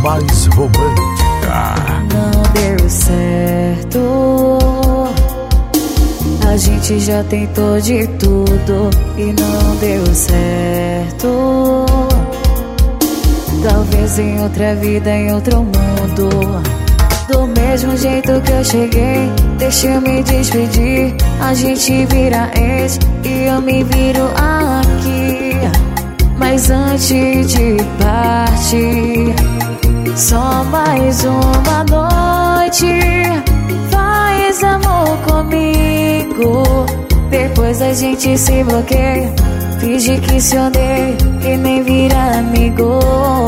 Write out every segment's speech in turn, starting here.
mais romântica. Não deu certo, a gente já tentou de tudo e não deu certo. Talvez em outra vida, em outro mundo. Do mesmo jeito que eu cheguei, deixa eu me despedir. A gente vira ex e eu me viro aqui. Mas antes de partir, só mais uma noite, faz amor comigo. Depois a gente se bloqueia, finge que se odeia e nem vira amigo.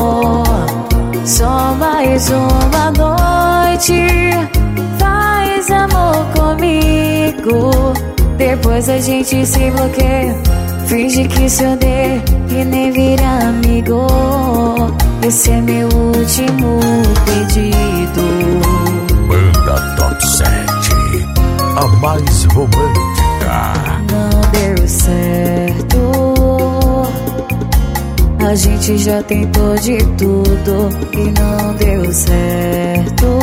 Só mais uma noite, faz amor comigo. Depois a gente se bloqueia, finge que se odeia e nem vira amigo. Esse é meu último pedido. Banda Top 7, a mais romântica. Não deu certo, a gente já tentou de tudo e não deu certo.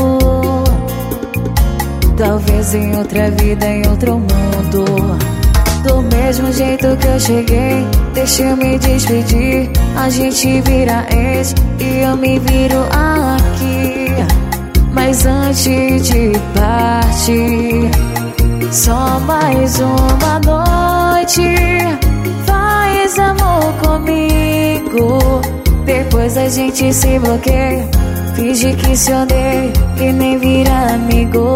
Talvez em outra vida, em outro mundo. Do mesmo jeito que eu cheguei, deixa eu me despedir. A gente vira ex e eu me viro aqui. Mas antes de partir, só mais uma noite, faz amor comigo. Depois a gente se bloqueia, finge que se odeia e nem vira amigo.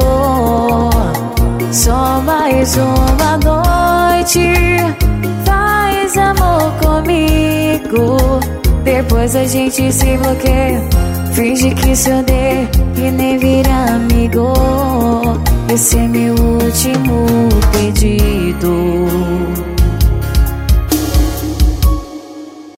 Só mais uma noite, faz amor comigo. Depois a gente se bloqueia, finge que se odeia e nem vira amigo. Esse é meu último pedido.